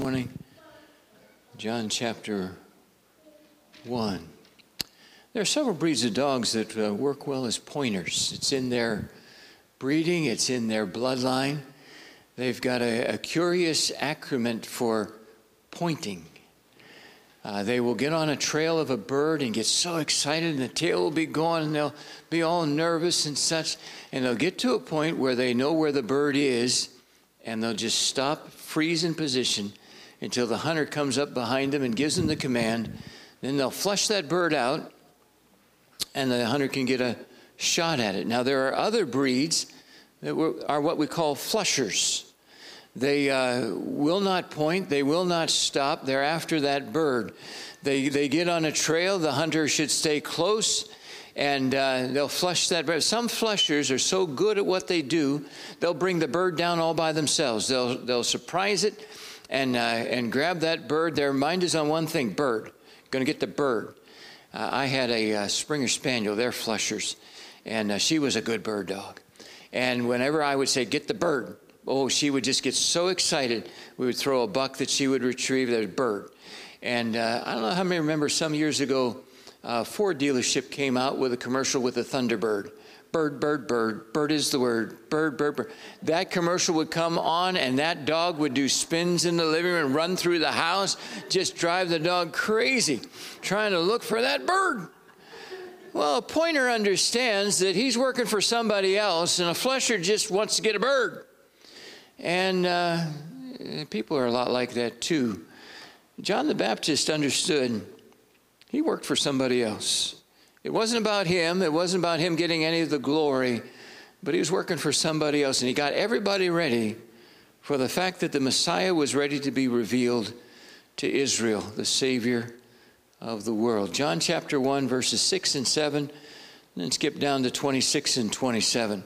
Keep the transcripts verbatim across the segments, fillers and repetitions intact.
morning? John chapter one. There are several breeds of dogs that uh, work well as pointers. It's in their breeding, it's in their bloodline. They've got a, a curious accoutrement for pointing. Uh, they will get on a trail of a bird and get so excited, and the tail will be going, and they'll be all nervous and such, and they'll get to a point where they know where the bird is, and they'll just stop, freeze in position until the hunter comes up behind them and gives them the command. Then they'll flush that bird out, and the hunter can get a shot at it. Now, there are other breeds that are what we call flushers. They uh, will not point. They will not stop. They're after that bird. They they get on a trail. The hunter should stay close, and uh, they'll flush that bird. Some flushers are so good at what they do, they'll bring the bird down all by themselves. They'll they'll surprise it and uh, and grab that bird. Their mind is on one thing: bird. Going to get the bird. Uh, I had a uh, Springer Spaniel. They're flushers, and uh, she was a good bird dog. And whenever I would say, "Get the bird," oh, she would just get so excited. We would throw a buck that she would retrieve, that bird. And uh, I don't know how many remember some years ago, uh, Ford dealership came out with a commercial with a Thunderbird. Bird, bird, bird. Bird is the word. Bird, bird, bird. That commercial would come on, and that dog would do spins in the living room and run through the house, just drive the dog crazy, trying to look for that bird. Well, a pointer understands that he's working for somebody else, and a flusher just wants to get a bird. And uh, people are a lot like that too. John the Baptist understood he worked for somebody else. It wasn't about him. It wasn't about him getting any of the glory, but he was working for somebody else. And he got everybody ready for the fact that the Messiah was ready to be revealed to Israel, the Savior of the world. John chapter one, verses six and seven, and then skip down to twenty-six and twenty-seven.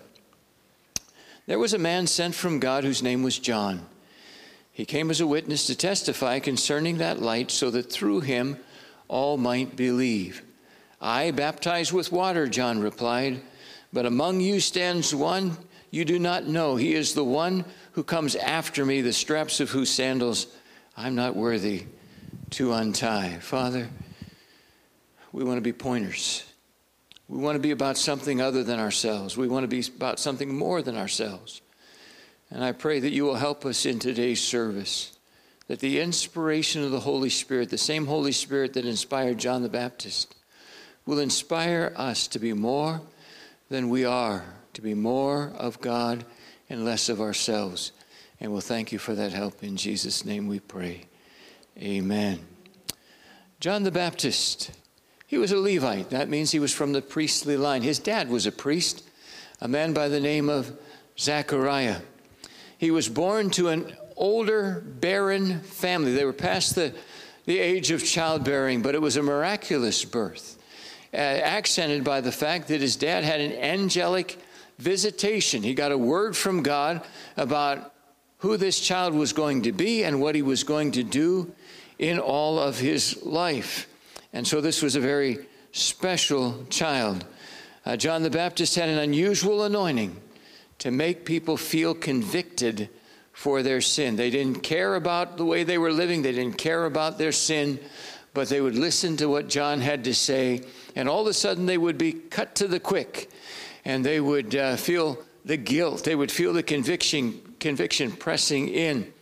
There was a man sent from God whose name was John. He came as a witness to testify concerning that light, so that through him all might believe. I baptize with water, John replied, but among you stands one you do not know. He is the one who comes after me, the straps of whose sandals I'm not worthy to untie. Father, we want to be pointers. We want to be about something other than ourselves. We want to be about something more than ourselves. And I pray that you will help us in today's service, that the inspiration of the Holy Spirit, the same Holy Spirit that inspired John the Baptist, will inspire us to be more than we are, to be more of God and less of ourselves. And we'll thank you for that help. In Jesus' name we pray. Amen. John the Baptist, he was a Levite. That means he was from the priestly line. His dad was a priest, a man by the name of Zechariah. He was born to an older, barren family. They were past the, the age of childbearing, but it was a miraculous birth, uh, accented by the fact that his dad had an angelic visitation. He got a word from God about who this child was going to be and what he was going to do in all of his life. And so this was a very special child. Uh, John the Baptist had an unusual anointing to make people feel convicted for their sin. They didn't care about the way they were living. They didn't care about their sin, but they would listen to what John had to say, and all of a sudden they would be cut to the quick, and they would uh, feel the guilt. They would feel the conviction, conviction pressing in,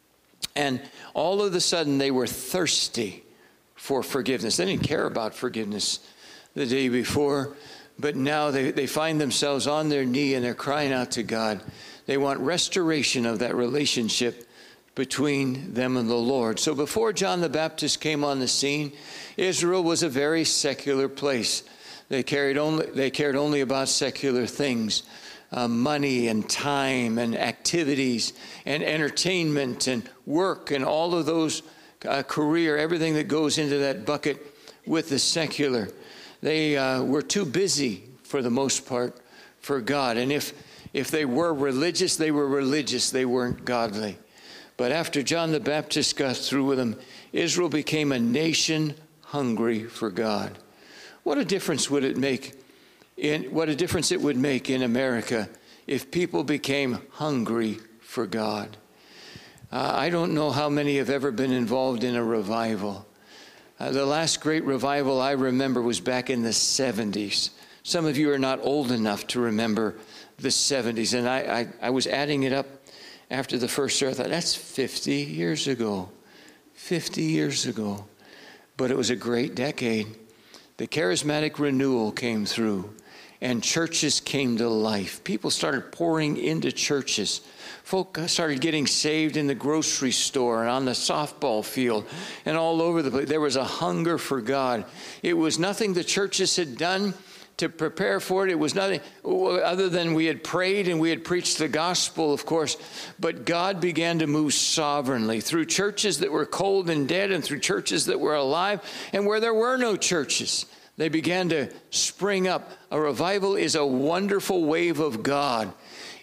and all of a sudden they were thirsty for forgiveness. They didn't care about forgiveness the day before, but now they, they find themselves on their knee and they're crying out to God. They want restoration of that relationship between them and the Lord. So before John the Baptist came on the scene, Israel was a very secular place. They cared only, they cared only about secular things, uh, money and time and activities and entertainment and work and all of those, uh, career, everything that goes into that bucket with the secular. They uh, were too busy, for the most part, for God. And if if they were religious, they were religious. They weren't godly. But after John the Baptist got through with them, Israel became a nation hungry for God. What a difference would it make in what a difference it would make in America if people became hungry for God. Uh, I don't know how many have ever been involved in a revival. Uh, the last great revival I remember was back in the seventies. Some of you are not old enough to remember the seventies. And I, I, I was adding it up after the first service. I thought, that's fifty years ago. fifty years ago. But it was a great decade. The charismatic renewal came through, and churches came to life. People started pouring into churches. Folk started getting saved in the grocery store and on the softball field and all over the place. There was a hunger for God. It was nothing the churches had done to prepare for it. It was nothing other than we had prayed and we had preached the gospel, of course. But God began to move sovereignly through churches that were cold and dead and through churches that were alive, and where there were no churches, they began to spring up. A revival is a wonderful wave of God.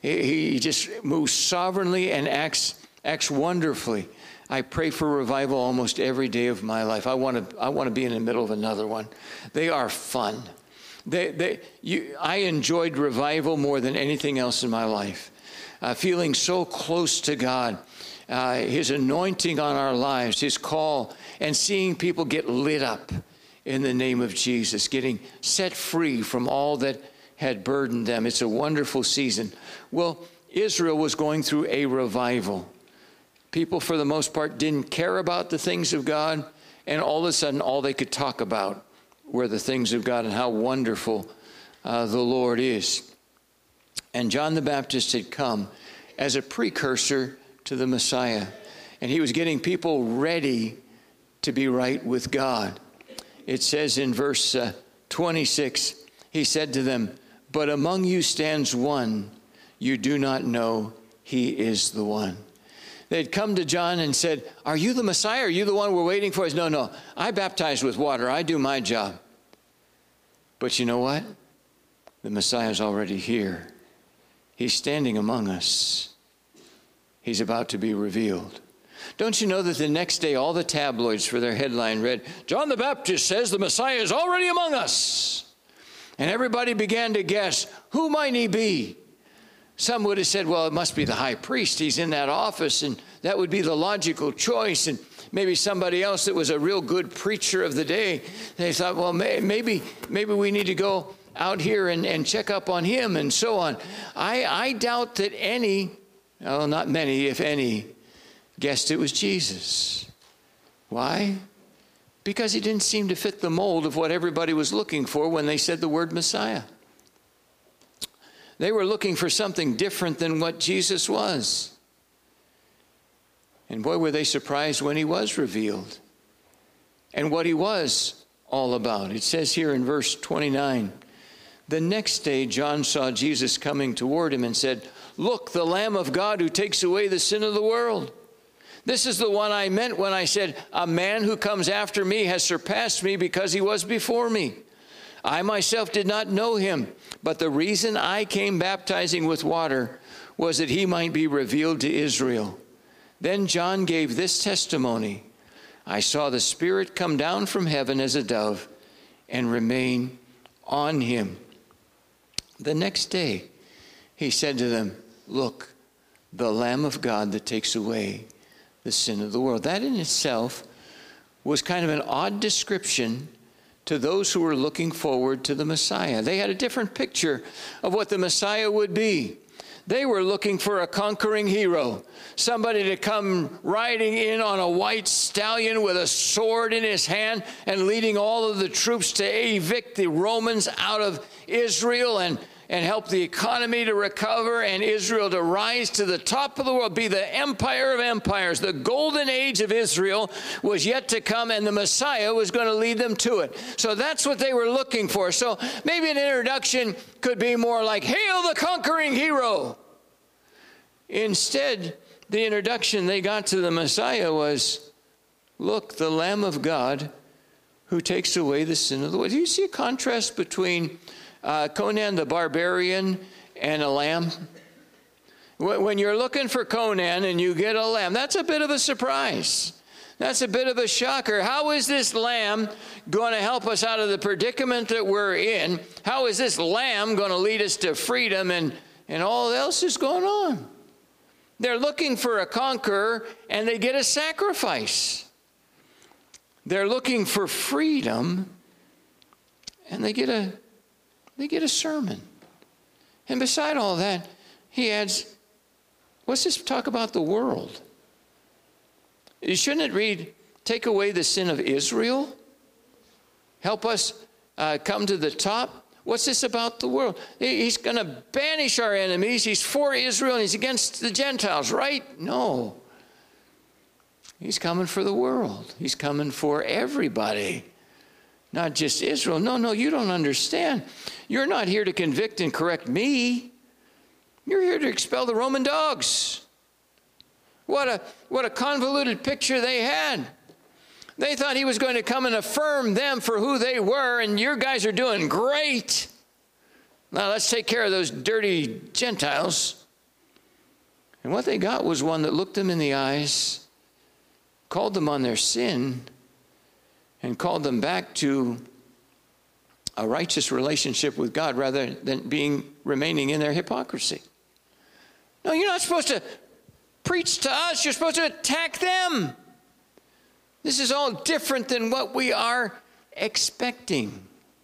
He just moves sovereignly and acts acts wonderfully. I pray for revival almost every day of my life. I want to I want to be in the middle of another one. They are fun. They, they, you, I enjoyed revival more than anything else in my life. Uh, feeling so close to God, uh, His anointing on our lives, His call, and seeing people get lit up in the name of Jesus, getting set free from all that had burdened them. It's a wonderful season. Well, Israel was going through a revival. People, for the most part, didn't care about the things of God, and all of a sudden, all they could talk about were the things of God and how wonderful uh, the Lord is. And John the Baptist had come as a precursor to the Messiah, and he was getting people ready to be right with God. It says in verse uh, twenty-six, he said to them, "But among you stands one you do not know, he is the one." They'd come to John and said, "Are you the Messiah? Are you the one we're waiting for?" He said, "No, no, I baptize with water. I do my job." But you know what? The Messiah's already here. He's standing among us. He's about to be revealed. Don't you know that the next day all the tabloids for their headline read, "John the Baptist says the Messiah is already among us." And everybody began to guess, who might he be? Some would have said, well, it must be the high priest. He's in that office, and that would be the logical choice. And maybe somebody else that was a real good preacher of the day. They thought, well, may, maybe maybe we need to go out here and, and check up on him and so on. I, I doubt that any, well, not many, if any, guessed it was Jesus. Why? Because he didn't seem to fit the mold of what everybody was looking for when they said the word Messiah. They were looking for something different than what Jesus was. And boy, were they surprised when he was revealed and what he was all about. It says here in verse twenty-nine, "The next day John saw Jesus coming toward him and said, 'Look, the Lamb of God who takes away the sin of the world. This is the one I meant when I said, a man who comes after me has surpassed me because he was before me. I myself did not know him, but the reason I came baptizing with water was that he might be revealed to Israel.' Then John gave this testimony, 'I saw the Spirit come down from heaven as a dove and remain on him.' The next day he said to them, 'Look, the Lamb of God that takes away the sin of the world.'" That in itself was kind of an odd description to those who were looking forward to the Messiah. They had a different picture of what the Messiah would be. They were looking for a conquering hero, somebody to come riding in on a white stallion with a sword in his hand and leading all of the troops to evict the Romans out of Israel and and help the economy to recover and Israel to rise to the top of the world, be the empire of empires. The golden age of Israel was yet to come, and the Messiah was going to lead them to it. So that's what they were looking for. So maybe an introduction could be more like, "Hail the conquering hero." Instead, the introduction they got to the Messiah was, "Look, the Lamb of God who takes away the sin of the world." Do you see a contrast between Uh, Conan the Barbarian and a lamb? When you're looking for Conan and you get a lamb, that's a bit of a surprise. That's a bit of a shocker. How is this lamb going to help us out of the predicament that we're in? How is this lamb going to lead us to freedom? And, and all else is going on. They're looking for a conqueror, and they get a sacrifice. They're looking for freedom, and they get a they get a sermon. And beside all that, he adds, what's this talk about the world? Shouldn't it read, take away the sin of Israel? Help us uh, come to the top? What's this about the world? He's going to banish our enemies. He's for Israel and he's against the Gentiles, right? No. He's coming for the world. He's coming for everybody, not just Israel. No, no, you don't understand. You're not here to convict and correct me. You're here to expel the Roman dogs. What a, what a convoluted picture they had. They thought he was going to come and affirm them for who they were, and your guys are doing great. Now let's take care of those dirty Gentiles. And what they got was one that looked them in the eyes, called them on their sin, and called them back to a righteous relationship with God rather than being remaining in their hypocrisy. No, you're not supposed to preach to us. You're supposed to attack them. This is all different than what we are expecting.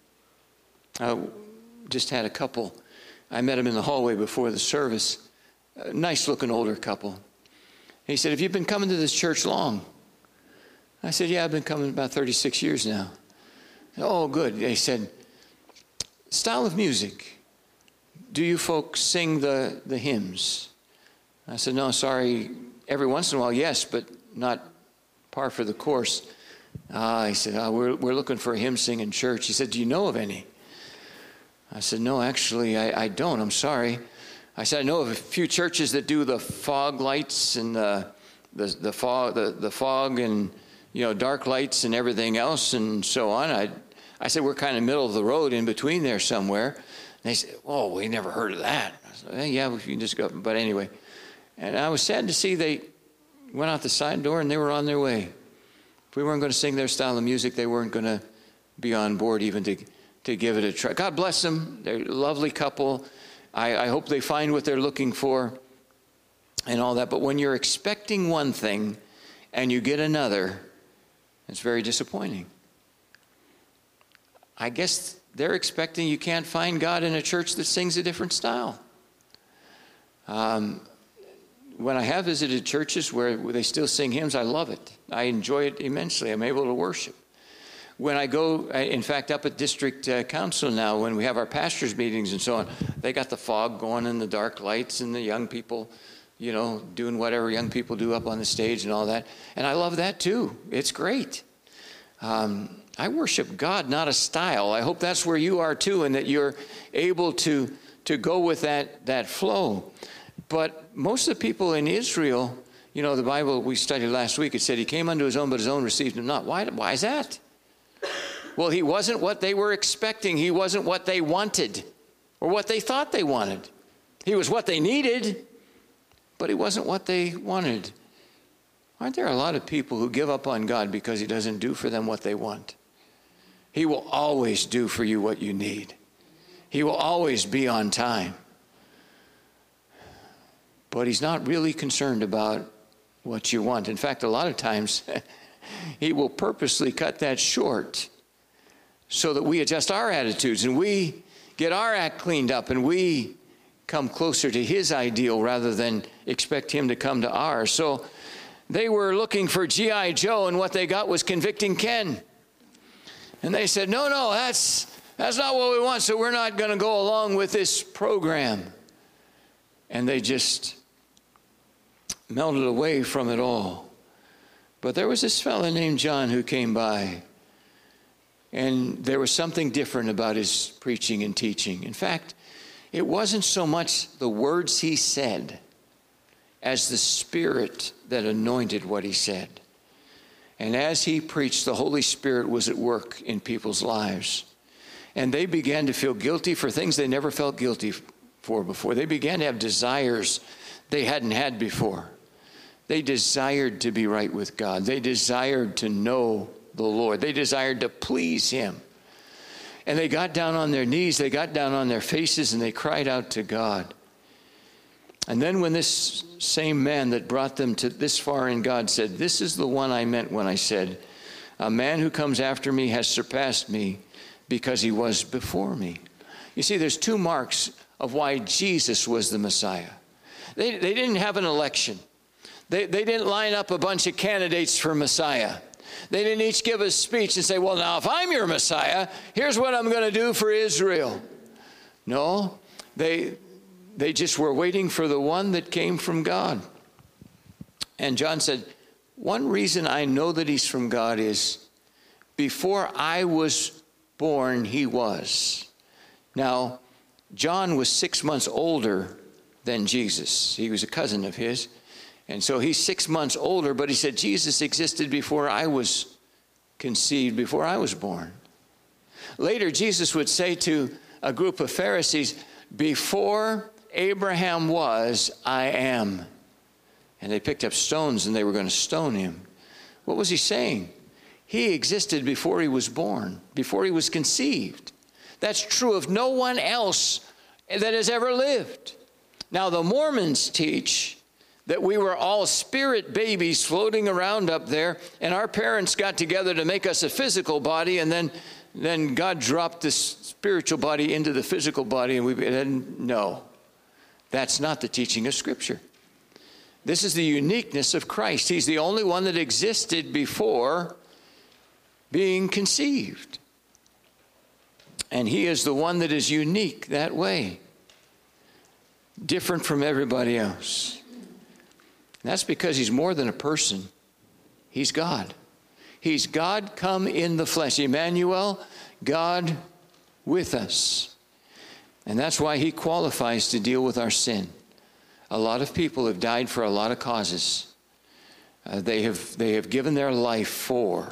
I just had a couple. I met him in the hallway before the service. A nice-looking older couple. He said, have you been coming to this church long? I said, yeah, I've been coming about thirty-six years now. Oh, good. They said, style of music. Do you folks sing the, the hymns? I said, no, sorry. Every once in a while, yes, but not par for the course. Ah, he said, oh, we're, we're looking for a hymn singing church. He said, do you know of any? I said, no, actually, I, I don't. I'm sorry. I said, I know of a few churches that do the fog lights and the the, the fog the, the fog and you know dark lights and everything else and so on. I I said, we're kind of middle of the road in between there somewhere. And they said, oh, we never heard of that. I said, eh, yeah, we can just go. But anyway, and I was sad to see they went out the side door and they were on their way. If we weren't going to sing their style of music, they weren't going to be on board even to to give it a try. God bless them. They're a lovely couple. I, I hope they find what they're looking for and all that. But when you're expecting one thing and you get another, it's very disappointing. I guess they're expecting you can't find God in a church that sings a different style. Um, when I have visited churches where they still sing hymns, I love it. I enjoy it immensely. I'm able to worship. When I go, in fact, up at district uh, council now, when we have our pastors' meetings and so on, they got the fog going and the dark lights and the young people, you know, doing whatever young people do up on the stage and all that. And I love that too. It's great. Um, I worship God, not a style. I hope that's where you are too, and that you're able to, to go with that, that flow. But most of the people in Israel, you know, the Bible we studied last week, it said he came unto his own, but his own received him not. Why, why is that? Well, he wasn't what they were expecting. He wasn't what they wanted or what they thought they wanted. He was what they needed, but he wasn't what they wanted. Aren't there a lot of people who give up on God because he doesn't do for them what they want? He will always do for you what you need. He will always be on time. But he's not really concerned about what you want. In fact, a lot of times he will purposely cut that short so that we adjust our attitudes and we get our act cleaned up and we come closer to his ideal rather than expect him to come to ours. So they were looking for G I Joe, and what they got was Convicting Ken. And they said, no, no, that's, that's not what we want, so we're not going to go along with this program. And they just melted away from it all. But there was this fellow named John who came by, and there was something different about his preaching and teaching. In fact, it wasn't so much the words he said as the Spirit that anointed what he said. And as he preached, the Holy Spirit was at work in people's lives. And they began to feel guilty for things they never felt guilty for before. They began to have desires they hadn't had before. They desired to be right with God. They desired to know the Lord. They desired to please him. And they got down on their knees, they got down on their faces, and they cried out to God. And then when this same man that brought them to this far in God said, "This is the one I meant when I said, a man who comes after me has surpassed me because he was before me." You see, there's two marks of why Jesus was the Messiah. They, they didn't have an election. They, they didn't line up a bunch of candidates for Messiah. They didn't each give a speech and say, "Well, now, if I'm your Messiah, here's what I'm going to do for Israel." No, they, they just were waiting for the one that came from God. And John said, one reason I know that he's from God is before I was born, he was. Now, John was six months older than Jesus. He was a cousin of his. And so he's six months older, but he said, Jesus existed before I was conceived, before I was born. Later, Jesus would say to a group of Pharisees, "Before Abraham was, I am." And they picked up stones and they were going to stone him. What was he saying? He existed before he was born, before he was conceived. That's true of no one else that has ever lived. Now, the Mormons teach that we were all spirit babies floating around up there, and our parents got together to make us a physical body, and then, then God dropped this spiritual body into the physical body, and we didn't know. That's not the teaching of Scripture. This is the uniqueness of Christ. He's the only one that existed before being conceived. And he is the one that is unique that way, different from everybody else. And that's because he's more than a person. He's God. He's God come in the flesh. Emmanuel, God with us. And that's why he qualifies to deal with our sin. A lot of people have died for a lot of causes. Uh, they have, they have given their life for.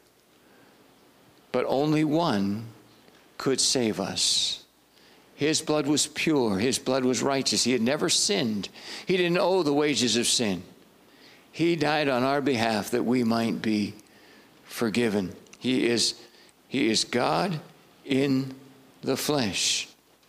But only one could save us. His blood was pure. His blood was righteous. He had never sinned. He didn't owe the wages of sin. He died on our behalf that we might be forgiven. He is, he is God in the flesh.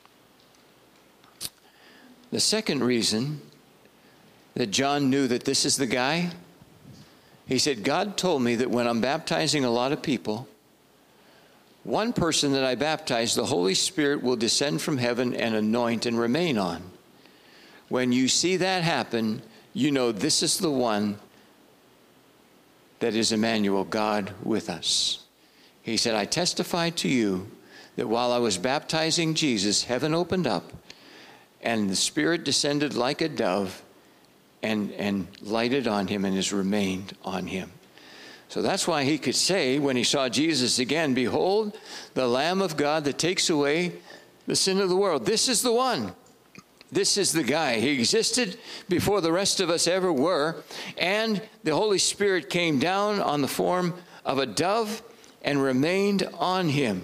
The second reason that John knew that this is the guy, he said, God told me that when I'm baptizing a lot of people, one person that I baptize, the Holy Spirit will descend from heaven and anoint and remain on. When you see that happen, you know this is the one that is Emmanuel, God with us. He said, I testify to you that while I was baptizing Jesus, heaven opened up and the Spirit descended like a dove and, and lighted on him and has remained on him. So that's why he could say when he saw Jesus again, behold, the Lamb of God that takes away the sin of the world. This is the one. This is the guy. He existed before the rest of us ever were. And the Holy Spirit came down on the form of a dove and remained on him.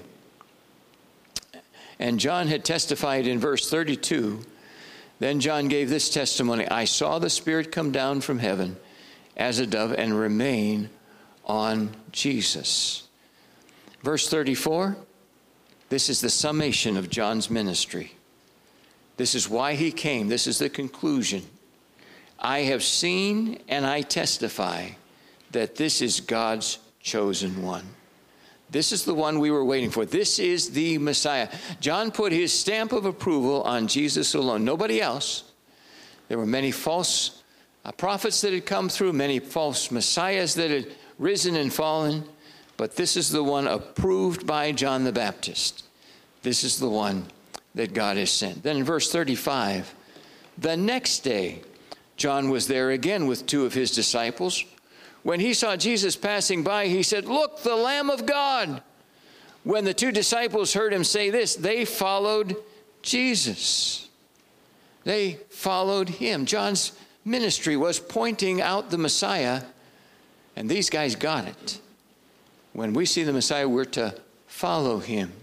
And John had testified in verse thirty-two. Then John gave this testimony. I saw the Spirit come down from heaven as a dove and remain on Jesus. Verse thirty-four, this is the summation of John's ministry. This is why he came. This is the conclusion. I have seen and I testify that this is God's chosen one. This is the one we were waiting for. This is the Messiah. John put his stamp of approval on Jesus alone, nobody else. There were many false uh, prophets that had come through, many false messiahs that had risen and fallen, but this is the one approved by John the Baptist. This is the one that God has sent. Then in verse thirty-five, the next day, John was there again with two of his disciples. When he saw Jesus passing by, he said, look, the Lamb of God. When the two disciples heard him say this, they followed Jesus. They followed him. John's ministry was pointing out the Messiah, and these guys got it. When we see the Messiah, we're to follow him.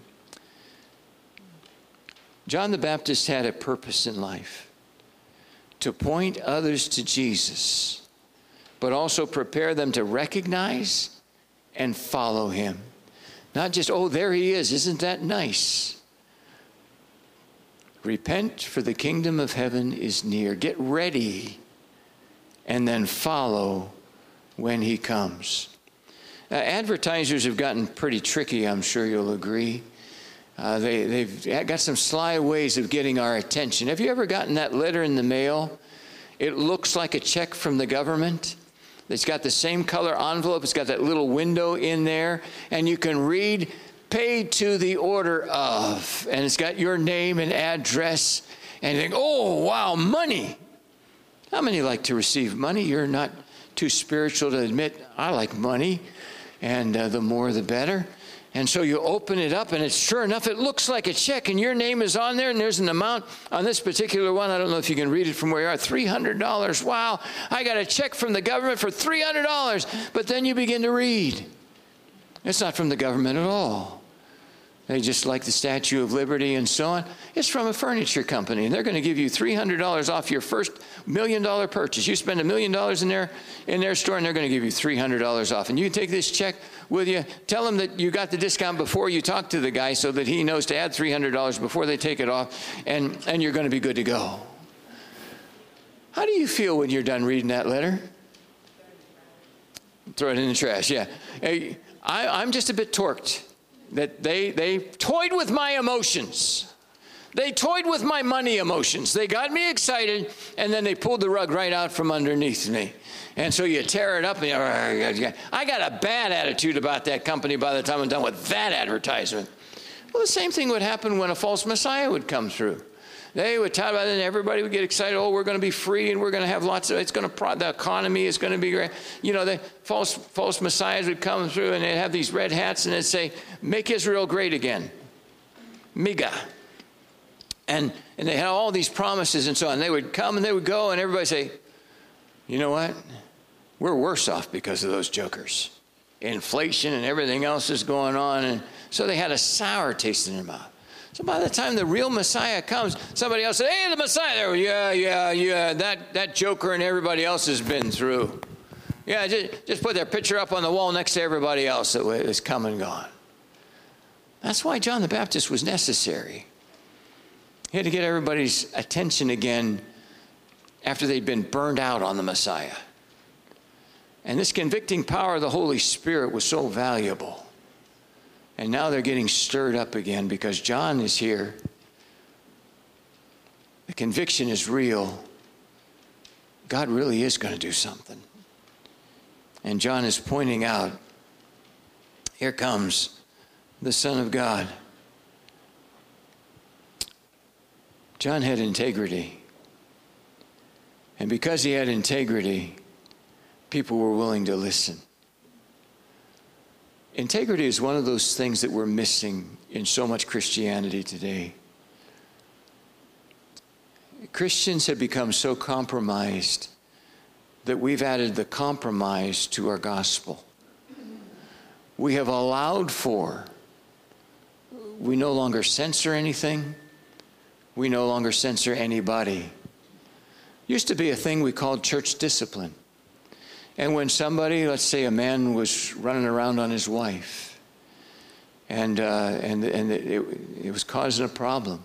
John the Baptist had a purpose in life, to point others to Jesus, but also prepare them to recognize and follow him. Not just, oh, there he is, isn't that nice? Repent, for the kingdom of heaven is near. Get ready and then follow when he comes. Uh, advertisers have gotten pretty tricky, I'm sure you'll agree. Uh, they, they've got some sly ways of getting our attention. Have you ever gotten that letter in the mail? It looks like a check from the government. It's got the same color envelope. It's got that little window in there. And you can read, paid to the order of. And it's got your name and address. And you think, oh, wow, money. How many like to receive money? You're not too spiritual to admit, I like money. And uh, the more, the better. And so you open it up, and it's sure enough, it looks like a check, and your name is on there, and there's an amount on this particular one. I don't know if you can read it from where you are, three hundred dollars. Wow, I got a check from the government for three hundred dollars. But then you begin to read. It's not from the government at all. They just like the Statue of Liberty and so on. It's from a furniture company, and they're going to give you three hundred dollars off your first million-dollar purchase. You spend a million dollars in their, in their store, and they're going to give you three hundred dollars off. And you take this check with you. Tell them that you got the discount before you talk to the guy so that he knows to add three hundred dollars before they take it off, and, and you're going to be good to go. How do you feel when you're done reading that letter? Throw it in the trash, yeah. I, I'm just a bit torqued. That they, they toyed with my emotions. They toyed with my money emotions. They got me excited, and then they pulled the rug right out from underneath me. And so you tear it up, and you, I got a bad attitude about that company by the time I'm done with that advertisement. Well, the same thing would happen when a false Messiah would come through. They would talk about it, and everybody would get excited. Oh, we're going to be free, and we're going to have lots of, it's going to, pro, the economy is going to be great. You know, the false, false messiahs would come through, and they'd have these red hats, and they'd say, make Israel great again. Miga. And, and they had all these promises and so on. They would come, and they would go, and everybody would say, you know what? We're worse off because of those jokers. Inflation and everything else is going on, and so they had a sour taste in their mouth. So by the time the real Messiah comes, somebody else said, hey, the Messiah. Yeah, yeah, yeah, that, that joker and everybody else has been through. Yeah, just, just put their picture up on the wall next to everybody else that was come and gone. That's why John the Baptist was necessary. He had to get everybody's attention again after they'd been burned out on the Messiah. And this convicting power of the Holy Spirit was so valuable. And now they're getting stirred up again because John is here. The conviction is real. God really is going to do something. And John is pointing out, here comes the Son of God. John had integrity. And because he had integrity, people were willing to listen. Integrity is one of those things that we're missing in so much Christianity today. Christians have become so compromised that we've added the compromise to our gospel. We have allowed for, we no longer censor anything. We no longer censor anybody. Used to be a thing we called church discipline. And when somebody, let's say a man was running around on his wife, and uh, and and it, it was causing a problem,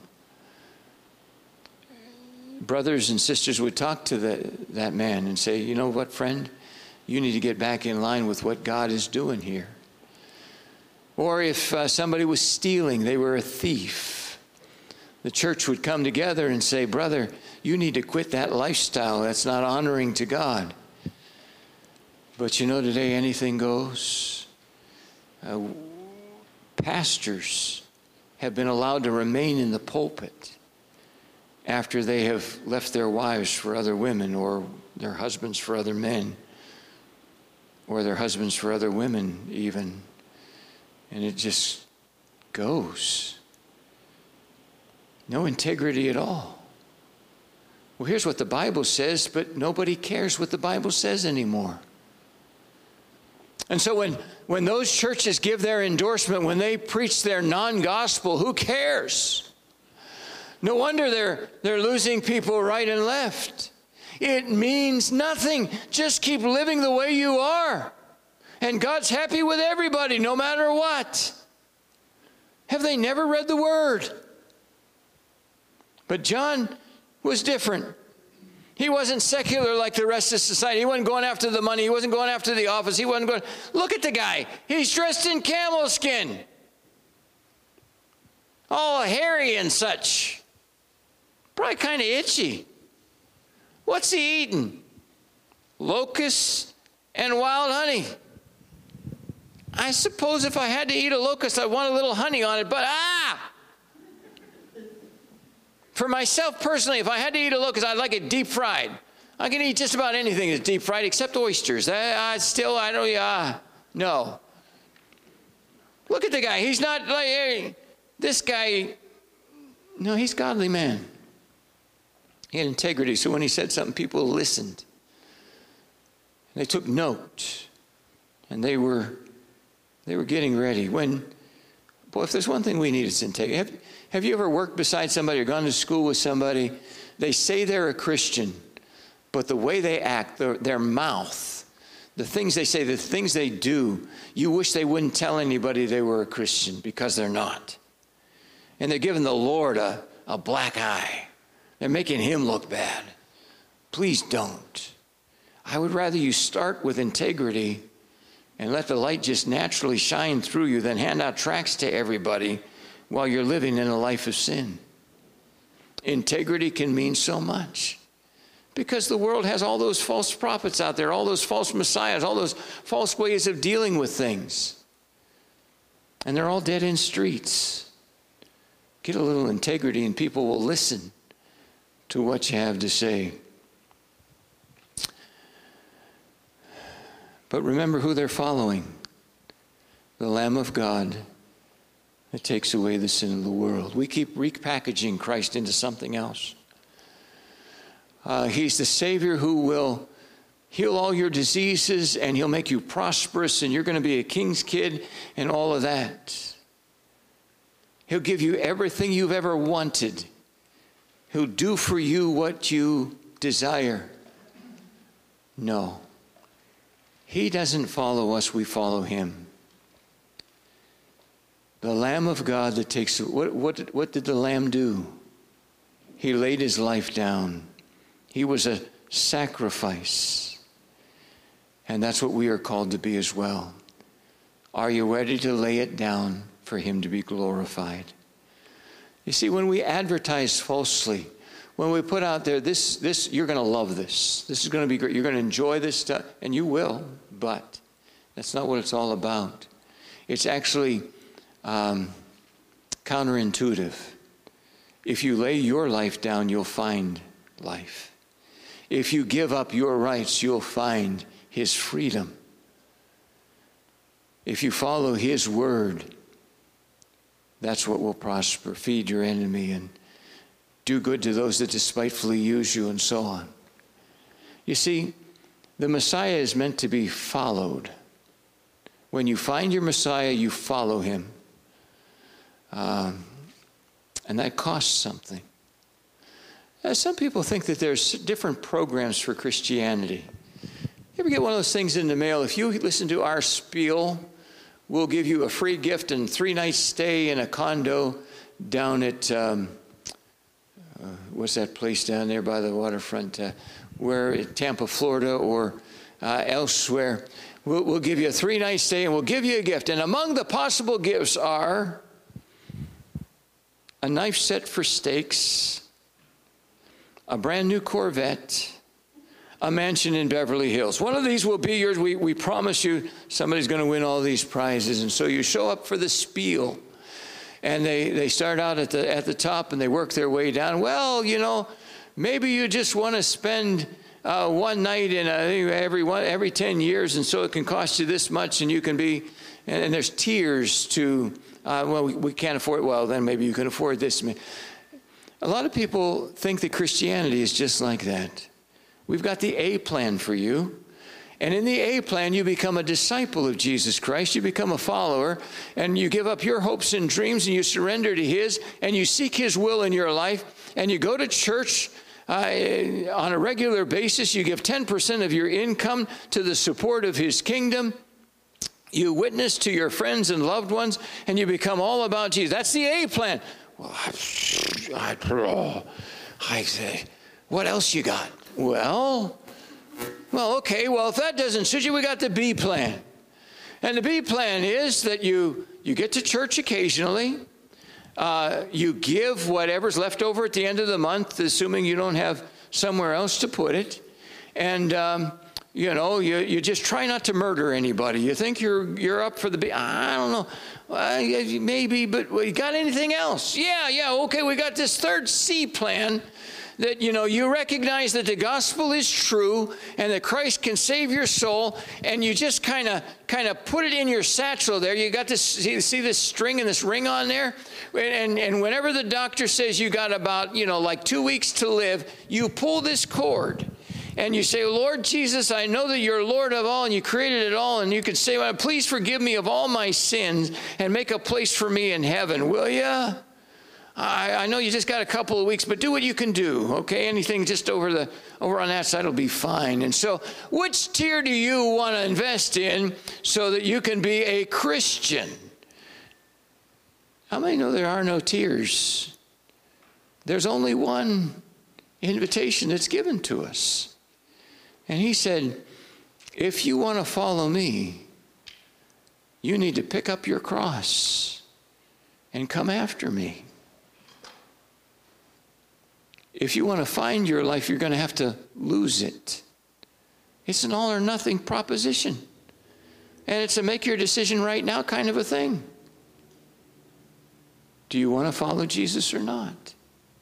brothers and sisters would talk to the, that man and say, you know what, friend, you need to get back in line with what God is doing here. Or if uh, somebody was stealing, they were a thief, the church would come together and say, brother, you need to quit that lifestyle. That's not honoring to God. But you know, today anything goes. Uh, pastors have been allowed to remain in the pulpit after they have left their wives for other women, or their husbands for other men, or their husbands for other women even. And it just goes. No integrity at all. Well, here's what the Bible says, but nobody cares what the Bible says anymore. And so when, when those churches give their endorsement, when they preach their non-gospel, who cares? No wonder they're, they're losing people right and left. It means nothing. Just keep living the way you are. And God's happy with everybody, no matter what. Have they never read the Word? But John was different. He wasn't secular like the rest of society. He wasn't going after the money. He wasn't going after the office. He wasn't going, look at the guy. He's dressed in camel skin. All hairy and such. Probably kind of itchy. What's he eating? Locusts and wild honey. I suppose if I had to eat a locust, I'd want a little honey on it, but ah! For myself personally, if I had to eat a locust, I'd like it deep fried. I can eat just about anything that's deep fried except oysters. I, I still, I don't, uh, no. Look at the guy. He's not like, hey, this guy, no, he's a godly man. He had integrity, so when he said something, people listened. They took note, and they were, they were getting ready. When, boy, if there's one thing we need, it's integrity. Have, have you ever worked beside somebody or gone to school with somebody? They say they're a Christian, but the way they act, their, their mouth, the things they say, the things they do, you wish they wouldn't tell anybody they were a Christian because they're not. And they're giving the Lord a, a black eye. They're making him look bad. Please don't. I would rather you start with integrity and let the light just naturally shine through you than hand out tracts to everybody while you're living in a life of sin. Integrity can mean so much because the world has all those false prophets out there, all those false messiahs, all those false ways of dealing with things. And they're all dead-end streets. Get a little integrity and people will listen to what you have to say. But remember who they're following. The Lamb of God that takes away the sin of the world. We keep repackaging Christ into something else. Uh, he's the Savior who will heal all your diseases and he'll make you prosperous and you're going to be a king's kid and all of that. He'll give you everything you've ever wanted. He'll do for you what you desire. No. He doesn't follow us, we follow him. The Lamb of God that takes, what, what, what did the Lamb do? He laid his life down. He was a sacrifice. And that's what we are called to be as well. Are you ready to lay it down for him to be glorified? You see, when we advertise falsely, when we put out there, this, this, you're going to love this. This is going to be great. You're going to enjoy this stuff, and you will, but that's not what it's all about. It's actually um, counterintuitive. If you lay your life down, you'll find life. If you give up your rights, you'll find his freedom. If you follow his word, that's what will prosper. Feed your enemy and do good to those that despitefully use you and so on. You see, the Messiah is meant to be followed. When you find your Messiah, you follow him. Um, and that costs something. Uh, some people think that there's different programs for Christianity. You ever get one of those things in the mail? If you listen to our spiel, we'll give you a free gift and three nights stay in a condo down at, um, uh, what's that place down there by the waterfront, uh, where in Tampa, Florida, or uh, elsewhere. We'll, we'll give you a three night stay and we'll give you a gift. And among the possible gifts are a knife set for steaks, a brand new Corvette, a mansion in Beverly Hills. One of these will be yours. We, we promise you somebody's going to win all these prizes. And so you show up for the spiel. And they, they start out at the, at the top and they work their way down. Well, you know, maybe you just want to spend uh, one night in a, every, one, every ten years. And so it can cost you this much and you can be, and, and there's tiers to, uh, well, we, we can't afford it. Well, then maybe you can afford this. A lot of people think that Christianity is just like that. We've got the A plan for you. And in the A plan, you become a disciple of Jesus Christ. You become a follower, and you give up your hopes and dreams, and you surrender to his, and you seek his will in your life, and you go to church uh, on a regular basis. You give ten percent of your income to the support of his kingdom. You witness to your friends and loved ones, and you become all about Jesus. That's the A plan. Well, I, I, I say, what else you got? Well, well, okay, well, if that doesn't suit you, we got the B plan. And the B plan is that you, you get to church occasionally. Uh, you give whatever's left over at the end of the month, assuming you don't have somewhere else to put it. And, um, you know, you, you just try not to murder anybody. You think you're you're up for the B. I don't know. Uh, maybe, but we got anything else? Yeah, yeah, okay, we got this third C plan. That, you know, you recognize that the gospel is true and that Christ can save your soul, and you just kind of kind of put it in your satchel there. You got this, see, see this string and this ring on there? And, and whenever the doctor says you got about, you know, like two weeks to live, you pull this cord and you say, Lord Jesus, I know that you're Lord of all and you created it all, and you can say, well, please forgive me of all my sins and make a place for me in heaven, will you? I, I know you just got a couple of weeks, but do what you can do, okay? Anything just over the over on that side will be fine. And so which tier do you want to invest in so that you can be a Christian? How many know there are no tiers? There's only one invitation that's given to us. And he said, if you want to follow me, you need to pick up your cross and come after me. If you want to find your life, you're going to have to lose it. It's an all or nothing proposition. And it's a make your decision right now kind of a thing. Do you want to follow Jesus or not?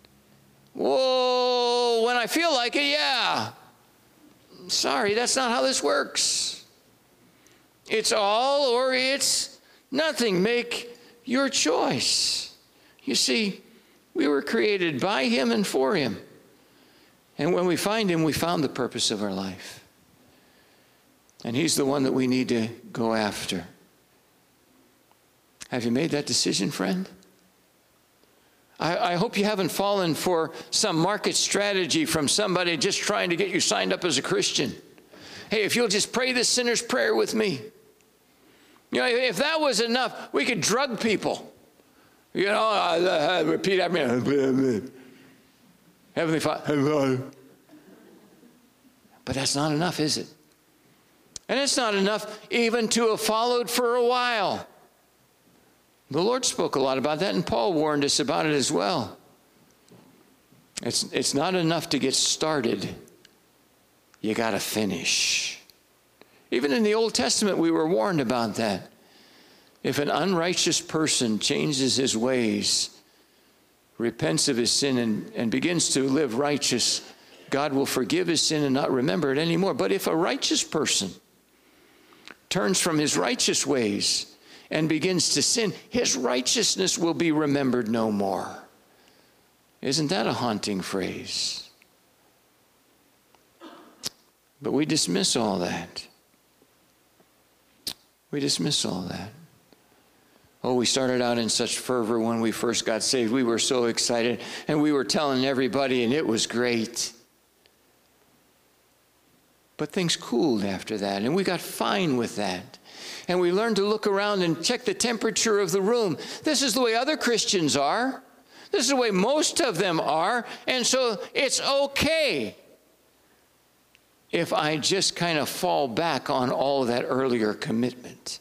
Whoa, when I feel like it, yeah. Sorry, that's not how this works. It's all or it's nothing. Make your choice. You see, we were created by him and for him. And when we find him, we found the purpose of our life. And he's the one that we need to go after. Have you made that decision, friend? I, I hope you haven't fallen for some market strategy from somebody just trying to get you signed up as a Christian. Hey, if you'll just pray this sinner's prayer with me. You know, if that was enough, we could drug people. You know, uh, uh, repeat after me. Heavenly Father. But that's not enough, is it? And it's not enough even to have followed for a while. The Lord spoke a lot about that, and Paul warned us about it as well. It's, it's not enough to get started. You got to finish. Even in the Old Testament, we were warned about that. If an unrighteous person changes his ways, repents of his sin, and, and begins to live righteous, God will forgive his sin and not remember it anymore. But if a righteous person turns from his righteous ways and begins to sin, his righteousness will be remembered no more. Isn't that a haunting phrase? But we dismiss all that. We dismiss all that. Oh, we started out in such fervor when we first got saved. We were so excited, and we were telling everybody, and it was great. But things cooled after that, and we got fine with that. And we learned to look around and check the temperature of the room. This is the way other Christians are. This is the way most of them are. And so it's okay if I just kind of fall back on all that earlier commitment.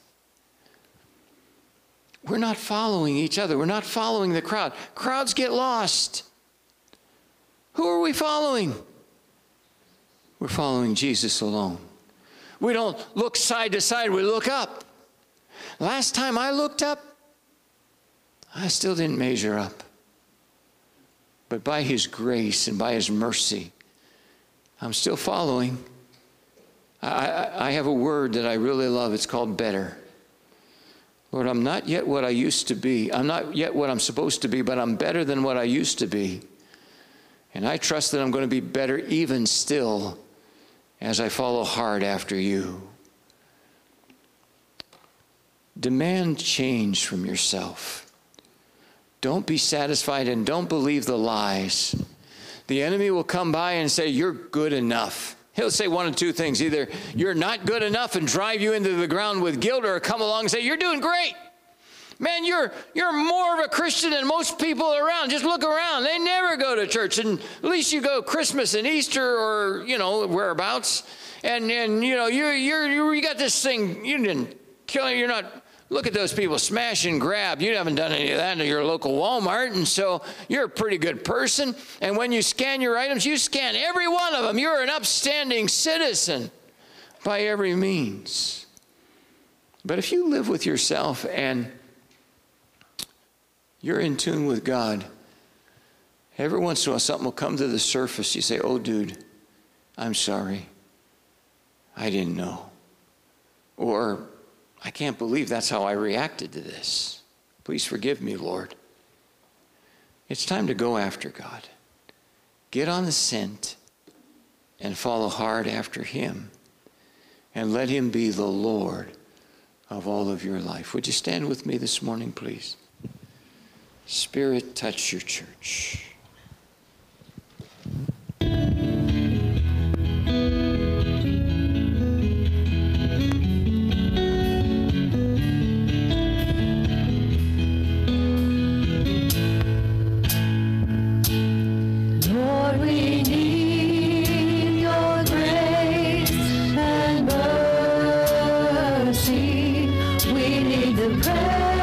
We're not following each other. We're not following the crowd. Crowds get lost. Who are we following? We're following Jesus alone. We don't look side to side. We look up. Last time I looked up, I still didn't measure up. But by his grace and by his mercy, I'm still following. I, I, I have a word that I really love. It's called better. Lord, I'm not yet what I used to be. I'm not yet what I'm supposed to be, but I'm better than what I used to be. And I trust that I'm going to be better even still as I follow hard after you. Demand change from yourself. Don't be satisfied and don't believe the lies. The enemy will come by and say, you're good enough. He'll say one of two things. Either you're not good enough and drive you into the ground with guilt, or come along and say, you're doing great. Man, you're you're more of a Christian than most people around. Just look around. They never go to church. And at least you go Christmas and Easter or, you know, whereabouts. And, and you know, you're, you're, you you got this thing. You didn't kill it. You're not, look at those people smash and grab. You haven't done any of that in your local Walmart. And so you're a pretty good person. And when you scan your items, you scan every one of them. You're an upstanding citizen by every means. But if you live with yourself and you're in tune with God, every once in a while something will come to the surface. You say, oh, dude, I'm sorry. I didn't know. Or, I can't believe that's how I reacted to this. Please forgive me, Lord. It's time to go after God. Get on the scent and follow hard after him. And let him be the Lord of all of your life. Would you stand with me this morning, please? Spirit, touch your church. Lord, we need your grace and mercy. We need the prayer.